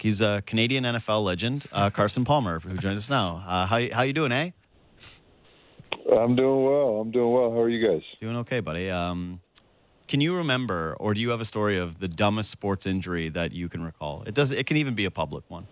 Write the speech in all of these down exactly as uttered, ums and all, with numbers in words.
He's a Canadian N F L legend, uh, Carson Palmer, who joins us now. Uh, how how you doing, eh? I'm doing well. I'm doing well. How are you guys? Doing okay, buddy. Um, can you remember, or do you have a story of the dumbest sports injury that you can recall? It does. It can even be a public one.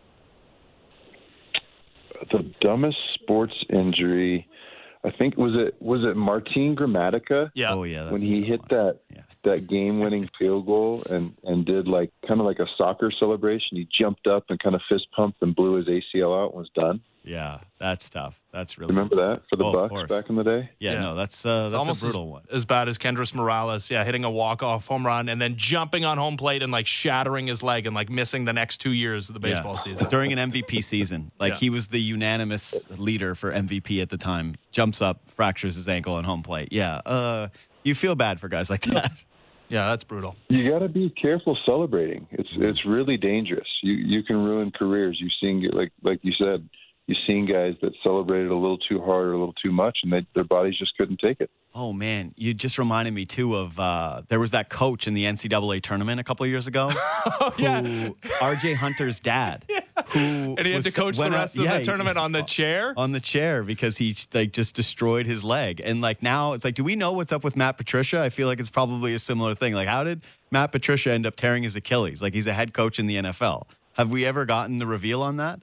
The dumbest sports injury, I think was it was it Martin Gramatica? Yeah. Oh yeah. That's When a he tough hit one. that Yeah. that game-winning field goal and and did like kind of like a soccer celebration. He jumped up and kind of fist pumped and blew his A C L out and was done. Yeah, that's tough. That's really Remember that for the Oh, of Bucks course. back in the day? Yeah, Yeah. no, that's uh, It's that's almost a brutal as, one. as bad as Kendrys Morales, yeah, hitting a walk-off home run and then jumping on home plate and like shattering his leg and like missing the next two years of the baseball Yeah. season. During an M V P season. Like Yeah. he was the unanimous leader for M V P at the time. Jumps up, fractures his ankle on home plate. Yeah. Uh, you feel bad for guys like that. Yeah, that's brutal. You got to be careful celebrating. It's it's really dangerous. You you can ruin careers. You've seen like like you said. You've seen guys that celebrated a little too hard or a little too much, and they, their bodies just couldn't take it. Oh, man. You just reminded me, too, of uh, there was that coach in the N C double A tournament a couple of years ago. Oh, who, yeah. R J Hunter's dad. yeah. Who And he had was- to coach the went rest out- of yeah, the tournament on the chair? On the chair because he like just destroyed his leg. And like now it's like, do we know what's up with Matt Patricia? I feel like it's probably a similar thing. Like how did Matt Patricia end up tearing his Achilles? Like he's a head coach in the N F L. Have we ever gotten the reveal on that?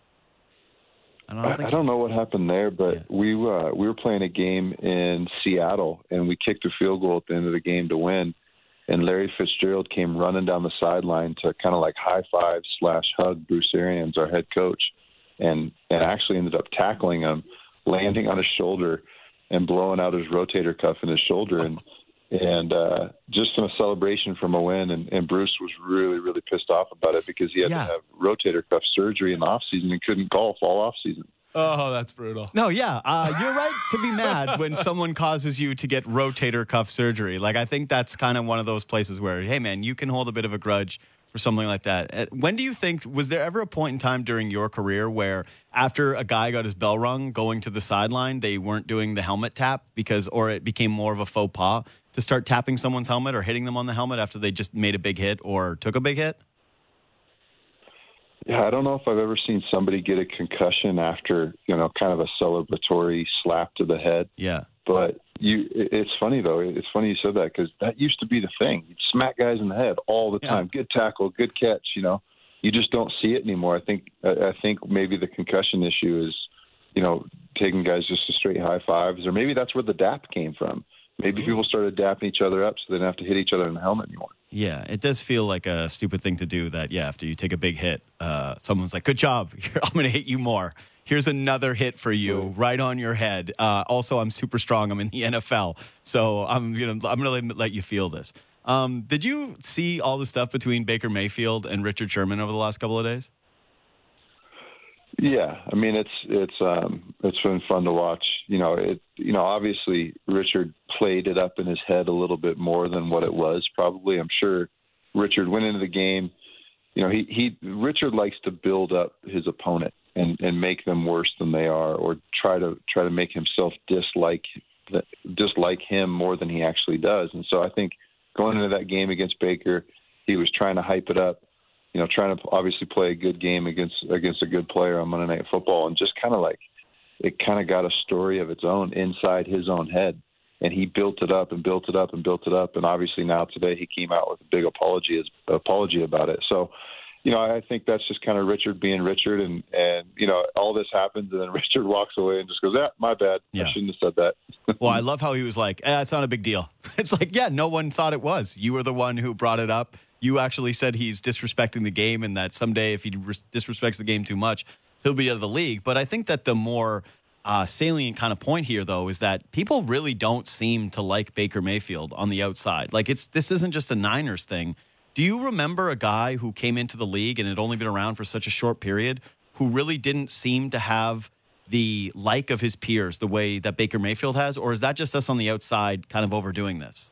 I don't, I, think I so. don't know what happened there, but Yeah. we uh, we were playing a game in Seattle, and we kicked a field goal at the end of the game to win. And Larry Fitzgerald came running down the sideline to kind of like high five slash hug Bruce Arians, our head coach, and and actually ended up tackling him, landing on his shoulder, and blowing out his rotator cuff in his shoulder, and and uh, just in a celebration from a win. And, and Bruce was really really pissed off about it because he had Yeah. to have rotator cuff surgery in the off season and couldn't golf all off season. Oh, that's brutal. No, yeah. Uh, you're right to be mad when someone causes you to get rotator cuff surgery. Like, I think that's kind of one of those places where, hey, man, you can hold a bit of a grudge for something like that. Uh, When do you think, was there ever a point in time during your career where after a guy got his bell rung going to the sideline, they weren't doing the helmet tap because, or it became more of a faux pas to start tapping someone's helmet or hitting them on the helmet after they just made a big hit or took a big hit? Yeah, I don't know if I've ever seen somebody get a concussion after, you know, kind of a celebratory slap to the head. Yeah. But you, it- it's funny though. It's funny you said that because that used to be the thing. You'd smack guys in the head all the Yeah. time. Good tackle, good catch. You know, you just don't see it anymore. I think I I think maybe the concussion issue is, you know, taking guys just to straight high fives, or maybe that's where the dap came from. Maybe people started dapping each other up so they didn't have to hit each other in the helmet anymore. Yeah, it does feel like a stupid thing to do that, yeah, after you take a big hit, uh, someone's like, good job, I'm going to hit you more. Here's another hit for you right on your head. Uh, also, I'm super strong. I'm in the N F L, so I'm you know I'm going to let you feel this. Um, did you see all the stuff between Baker Mayfield and Richard Sherman over the last couple of days? Yeah, I mean it's it's um it's been fun to watch. You know, it you know, obviously Richard played it up in his head a little bit more than what it was probably. I'm sure Richard went into the game, you know, he he Richard likes to build up his opponent and and make them worse than they are, or try to try to make himself dislike the, dislike him more than he actually does. And so I think going into that game against Baker, he was trying to hype it up. You know, trying to obviously play a good game against against a good player on Monday Night Football, and just kind of like it kind of got a story of its own inside his own head, and he built it up and built it up and built it up, and obviously now today he came out with a big apology apology about it. So, you know, I think that's just kind of Richard being Richard, and and you know all this happens, and then Richard walks away and just goes, "Yeah, my bad. Yeah. I shouldn't have said that." Well, I love how he was like, eh, it's not a big deal. It's like, yeah, no one thought it was. You were the one who brought it up. You actually said he's disrespecting the game and that someday if he res- disrespects the game too much, he'll be out of the league. But I think that the more uh, salient kind of point here, though, is that people really don't seem to like Baker Mayfield on the outside. Like, it's this isn't just a Niners thing. Do you remember a guy who came into the league and had only been around for such a short period who really didn't seem to have the like of his peers the way that Baker Mayfield has? Or is that just us on the outside kind of overdoing this?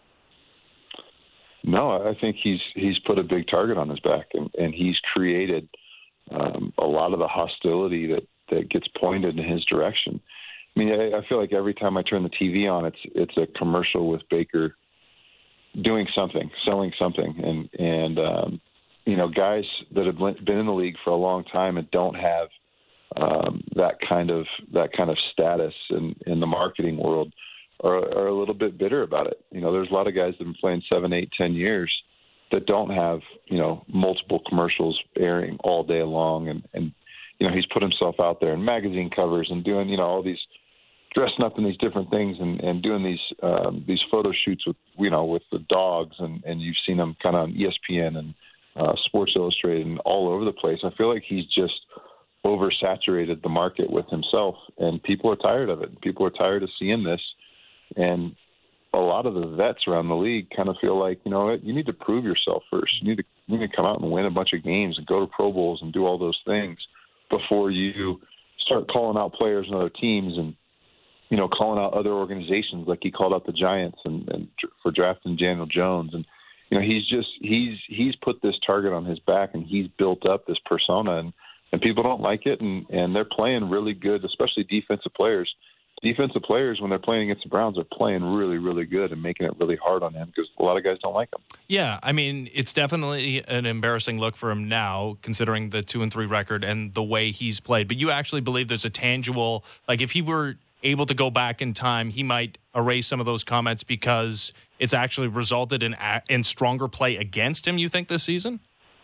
No, I think he's he's put a big target on his back, and, and he's created um, a lot of the hostility that, that gets pointed in his direction. I mean, I, I feel like every time I turn the T V on, it's it's a commercial with Baker doing something, selling something, and and um, you know, guys that have been in the league for a long time and don't have um, that kind of that kind of status in, in the marketing world are, are a little bit bitter about it. You know, there's a lot of guys that have been playing seven, eight, ten years that don't have, you know, multiple commercials airing all day long. And, and, you know, he's put himself out there in magazine covers and doing, you know, all these, dressing up in these different things and, and doing these, um, these photo shoots with, you know, with the dogs. And, and you've seen him kind of on E S P N and uh, Sports Illustrated and all over the place. I feel like he's just oversaturated the market with himself, and people are tired of it. People are tired of seeing this. And a lot of the vets around the league kind of feel like, you know what, you need to prove yourself first. You need to, you need to come out and win a bunch of games and go to Pro Bowls and do all those things before you start calling out players and other teams and, you know, calling out other organizations like he called out the Giants and, and for drafting Daniel Jones. And, you know, he's just, he's, he's put this target on his back and he's built up this persona, and, and people don't like it. And, and they're playing really good, especially defensive players. Defensive players, when they're playing against the Browns, are playing really, really good and making it really hard on him because a lot of guys don't like him. Yeah, I mean, it's definitely an embarrassing look for him now, considering the two and three record and the way he's played. But you actually believe there's a tangible, like if he were able to go back in time, he might erase some of those comments because it's actually resulted in in stronger play against him, you think, this season?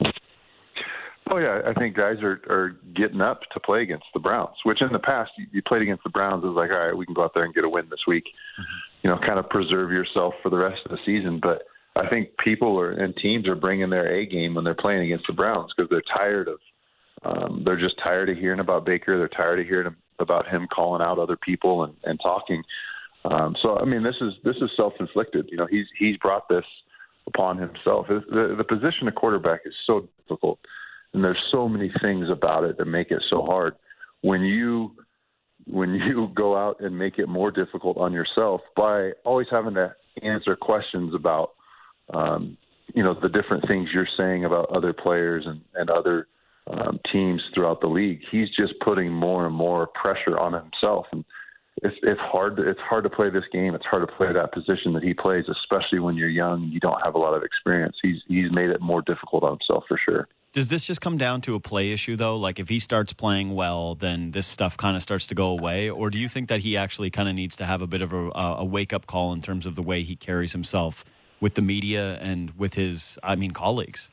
Oh, yeah, I think guys are, are getting up to play against the Browns, which in the past you, you played against the Browns. It was like, all right, we can go out there and get a win this week, mm-hmm. you know, kind of preserve yourself for the rest of the season. But I think people are and teams are bringing their A game when they're playing against the Browns because they're tired of um, – they're just tired of hearing about Baker. They're tired of hearing about him calling out other people and, and talking. Um, so, I mean, this is this is self-inflicted. You know, he's he's brought this upon himself. The, the position of quarterback is so difficult. And there's so many things about it that make it so hard. When you when you go out and make it more difficult on yourself by always having to answer questions about, um, you know, the different things you're saying about other players and, and other um, teams throughout the league, he's just putting more and more pressure on himself. And it's it's hard to, it's hard to play this game. It's hard to play that position that he plays, especially when you're young and you don't have a lot of experience. He's he's made it more difficult on himself for sure. Does this just come down to a play issue, though? Like, if he starts playing well, then this stuff kind of starts to go away? Or do you think that he actually kind of needs to have a bit of a, a wake-up call in terms of the way he carries himself with the media and with his, I mean, colleagues?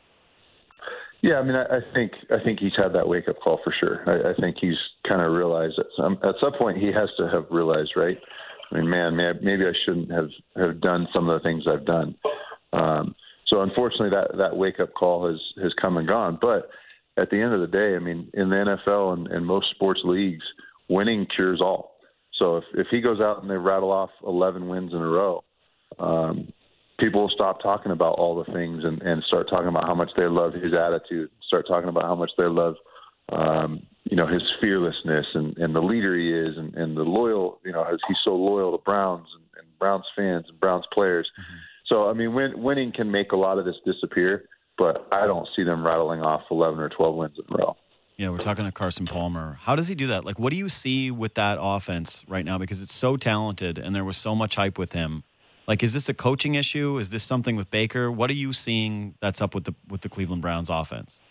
Yeah, I mean, I, I think I think he's had that wake-up call for sure. I, I think he's kind of realized that some, at some point he has to have realized, right? I mean, man, maybe I shouldn't have, have done some of the things I've done. Um So unfortunately, that, that wake-up call has, has come and gone. But at the end of the day, I mean, in the N F L and, and most sports leagues, winning cures all. So if, if he goes out and they rattle off eleven wins in a row, um, people will stop talking about all the things and, and start talking about how much they love his attitude, start talking about how much they love, um, you know, his fearlessness and, and the leader he is and, and the loyal, you know, he's so loyal to Browns and, and Browns fans and Browns players. Mm-hmm. So, I mean, win, winning can make a lot of this disappear, but I don't see them rattling off eleven or twelve wins in a row. Yeah, we're talking to Carson Palmer. How does he do that? Like, what do you see with that offense right now? Because it's so talented and there was so much hype with him. Like, is this a coaching issue? Is this something with Baker? What are you seeing that's up with the with the Cleveland Browns offense?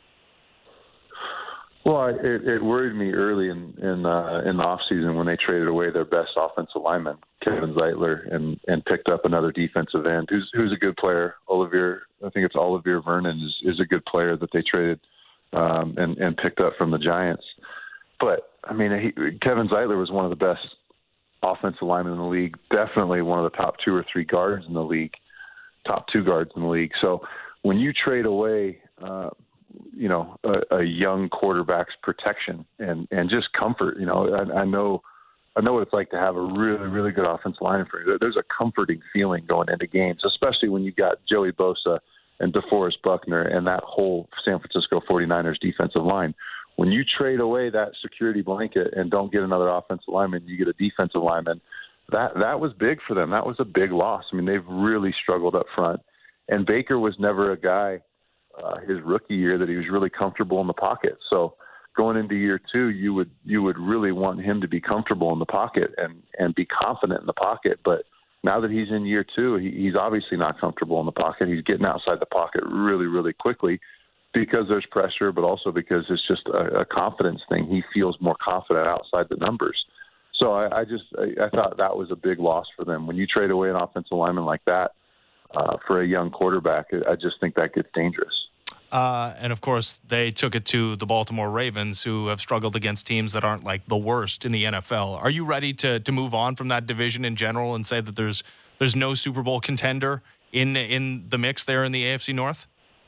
Well, it, it worried me early in in, uh, in the offseason when they traded away their best offensive lineman, Kevin Zeitler, and, and picked up another defensive end who's who's a good player. Olivier, I think it's Olivier Vernon is, is a good player that they traded um, and, and picked up from the Giants. But, I mean, he, Kevin Zeitler was one of the best offensive linemen in the league, definitely one of the top two or three guards in the league, top two guards in the league. So when you trade away uh, – you know, a, a young quarterback's protection and, and just comfort. You know, I, I know, I know what it's like to have a really, really good offensive line for you. There's a comforting feeling going into games, especially when you got Joey Bosa and DeForest Buckner and that whole San Francisco forty-niners defensive line. When you trade away that security blanket and don't get another offensive lineman, you get a defensive lineman. That that was big for them. That was a big loss. I mean, they've really struggled up front. And Baker was never a guy Uh, his rookie year that he was really comfortable in the pocket. So going into year two, you would you would really want him to be comfortable in the pocket and, and be confident in the pocket. But now that he's in year two, he, he's obviously not comfortable in the pocket. He's getting outside the pocket really, really quickly. because there's pressure, but also because it's just a, a confidence thing. He feels more confident outside the numbers. So I, I just I, I thought that was a big loss for them. When you trade away an offensive lineman like that uh, for a young quarterback, I just think that gets dangerous. Uh, and, of course, they took it to the Baltimore Ravens, who have struggled against teams that aren't, like, the worst in the N F L. Are you ready to to move on from that division in general and say that there's there's no Super Bowl contender in in the mix there in the A F C North?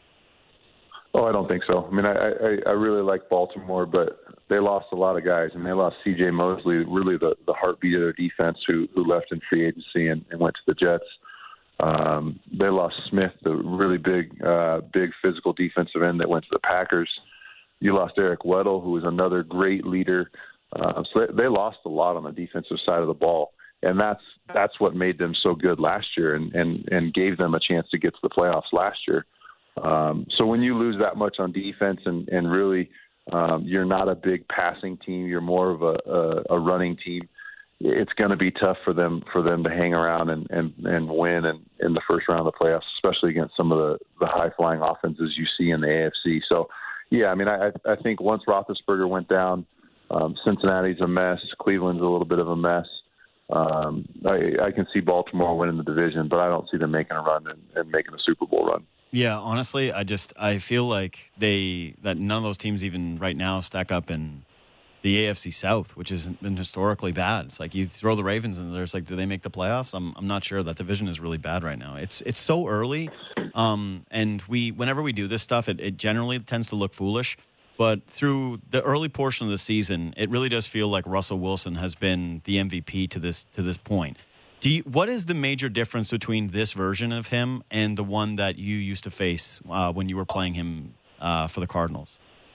Oh, I don't think so. I mean, I, I, I really like Baltimore, but they lost a lot of guys, and they lost C J Mosley, really the, the heartbeat of their defense, who who left in free agency and, and went to the Jets. Um, they lost Smith, the really big, uh, big physical defensive end that went to the Packers. You lost Eric Weddle, who was another great leader. Uh, so they, they lost a lot on the defensive side of the ball, and that's that's what made them so good last year, and and, and gave them a chance to get to the playoffs last year. Um, so when you lose that much on defense, and and really um, you're not a big passing team, you're more of a, a, a running team. It's going to be tough for them for them to hang around and, and, and win in, in the first round of the playoffs, especially against some of the, the high-flying offenses you see in the A F C. So, yeah, I mean, I, I think once Roethlisberger went down, um, Cincinnati's a mess. Cleveland's a little bit of a mess. Um, I, I can see Baltimore winning the division, but I don't see them making a run and, and making a Super Bowl run. Yeah, honestly, I just I feel like they that none of those teams even right now stack up in the A F C South, which has been historically bad. It's like you throw the Ravens and there's like, do they make the playoffs? I'm I'm not sure. That division is really bad right now. It's it's so early, um, and we whenever we do this stuff, it, it generally tends to look foolish. But through the early portion of the season, it really does feel like Russell Wilson has been the M V P to this to this point. Do you, what is the major difference between this version of him and the one that you used to face uh, when you were playing him uh, for the Cardinals?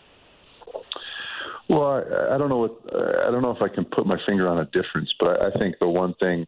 Well, I, I don't know what I don't know if I can put my finger on a difference, but I, I think the one thing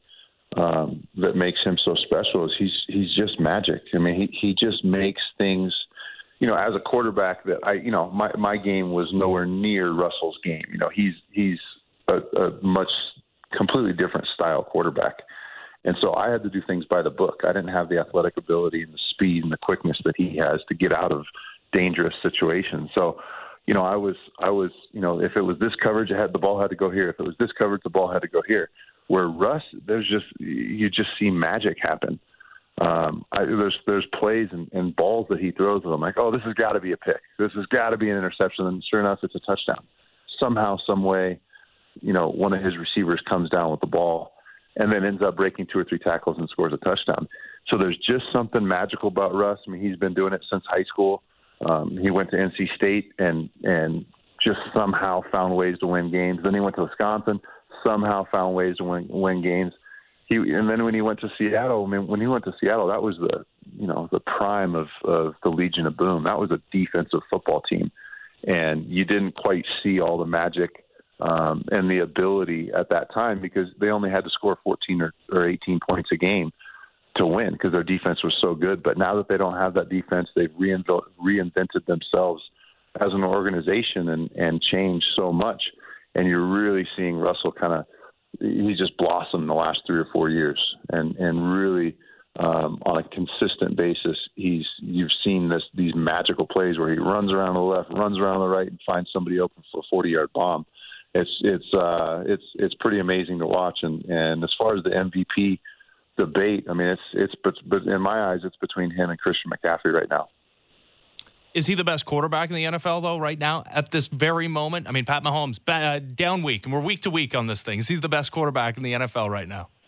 um, that makes him so special is he's he's just magic. I mean, he he just makes things. You know, as a quarterback, that I you know my my game was nowhere near Russell's game. You know, he's he's a, a much completely different style quarterback, and so I had to do things by the book. I didn't have the athletic ability and the speed and the quickness that he has to get out of dangerous situations. So. You know, I was, I was, you know, if it was this coverage, I had the ball had to go here. If it was this coverage, the ball had to go here. Where Russ, there's just, you just see magic happen. Um, I, there's, there's plays and, and balls that he throws with them. Like, oh, this has got to be a pick. This has got to be an interception. And sure enough, it's a touchdown. Somehow, some way, you know, one of his receivers comes down with the ball and then ends up breaking two or three tackles and scores a touchdown. So there's just something magical about Russ. I mean, he's been doing it since high school. Um, he went to N C State and and just somehow found ways to win games. Then he went to Wisconsin, somehow found ways to win win games. He and then when he went to Seattle, I mean, when he went to Seattle, that was the you know the prime of, of the Legion of Boom. That was a defensive football team, and you didn't quite see all the magic um, and the ability at that time because they only had to score fourteen or, or eighteen points a game to win because their defense was so good. But now that they don't have that defense, they've reinvent, reinvented themselves as an organization and, and changed so much. And you're really seeing Russell kind of, he's just blossomed the last three or four years. And, and really um, on a consistent basis, he's, you've seen this, these magical plays where he runs around the left, runs around the right and finds somebody open for a forty yard bomb. It's, it's, uh, it's, it's pretty amazing to watch. And, and as far as the M V P debate, I mean, it's it's but, but in my eyes, it's between him and Christian McCaffrey right now. Is he the best quarterback in the N F L though? Right now, at this very moment, I mean, Pat Mahomes uh, down week, and we're week to week on this thing. Is he the best quarterback in the N F L right now?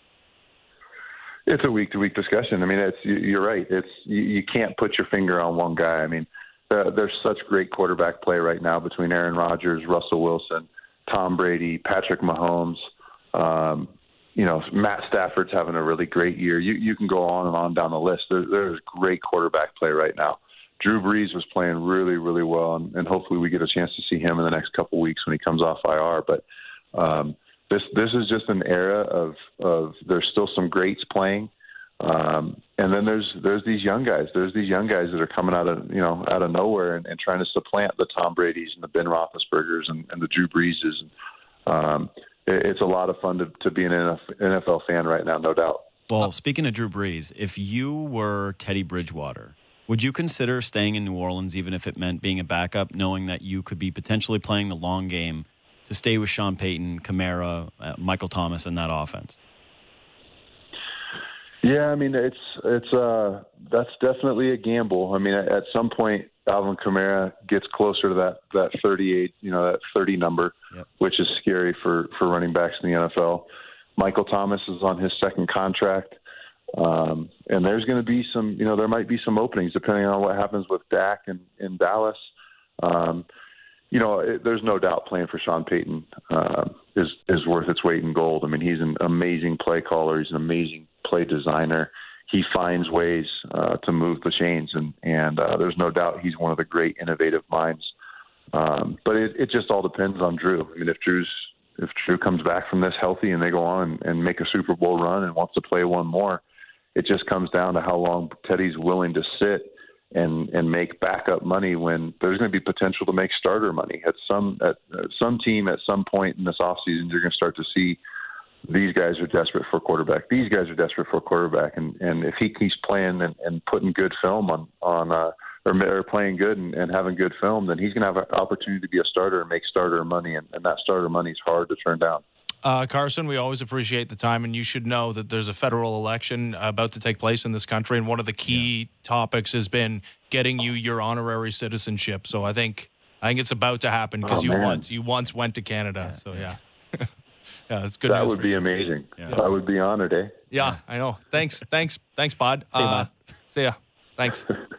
It's a week to week discussion. I mean, it's you're right. It's you, you can't put your finger on one guy. I mean, uh, there's such great quarterback play right now between Aaron Rodgers, Russell Wilson, Tom Brady, Patrick Mahomes. Um, You know, Matt Stafford's having a really great year. You you can go on and on down the list. There, there's great quarterback play right now. Drew Brees was playing really, really well, and, and hopefully we get a chance to see him in the next couple of weeks when he comes off I R. But um, this this is just an era of of there's still some greats playing, um, and then there's there's these young guys. There's these young guys that are coming out of you know out of nowhere and, and trying to supplant the Tom Brady's and the Ben Roethlisbergers and, and the Drew Breeses. Um, It's a lot of fun to, to be an N F L fan right now, no doubt. Well, speaking of Drew Brees, if you were Teddy Bridgewater Would you consider staying in New Orleans, even if it meant being a backup, knowing that you could be potentially playing the long game to stay with Sean Payton, Kamara, uh, Michael Thomas in that offense? Yeah, I mean, it's it's uh that's definitely a gamble. I mean, at, at some point, Alvin Kamara gets closer to that that thirty-eight, you know, that thirty number, yep. which is scary for for running backs in the N F L. Michael Thomas is on his second contract, um, and there's going to be some, you know, there might be some openings depending on what happens with Dak in, in Dallas. Um, you know, it, there's no doubt playing for Sean Payton uh, is is worth its weight in gold. I mean, he's an amazing play caller. He's an amazing play designer. He finds ways uh, to move the chains, and and uh, there's no doubt he's one of the great innovative minds. Um, but it, it just all depends on Drew. I mean, if Drew's if Drew comes back from this healthy and they go on and, and make a Super Bowl run and wants to play one more, it just comes down to how long Teddy's willing to sit and and make backup money when there's going to be potential to make starter money at some at, at some team at some point in this offseason. You're going to start to see these guys are desperate for a quarterback. These guys are desperate for a quarterback, and and if he keeps playing and, and putting good film on on uh, or, or playing good and, and having good film, then he's going to have an opportunity to be a starter and make starter money, and, and that starter money is hard to turn down. Uh, Carson, we always appreciate the time, and you should know that there's a federal election about to take place in this country, and one of the key yeah. topics has been getting you your honorary citizenship. So I think I think it's about to happen because oh, you man. once you once went to Canada. Yeah. So yeah. Yeah, that's good. That news would for be you. amazing. Yeah. I would be honored, eh? Yeah, I know. Thanks, thanks, thanks, Bod. See you, uh, Bod. See ya. Thanks.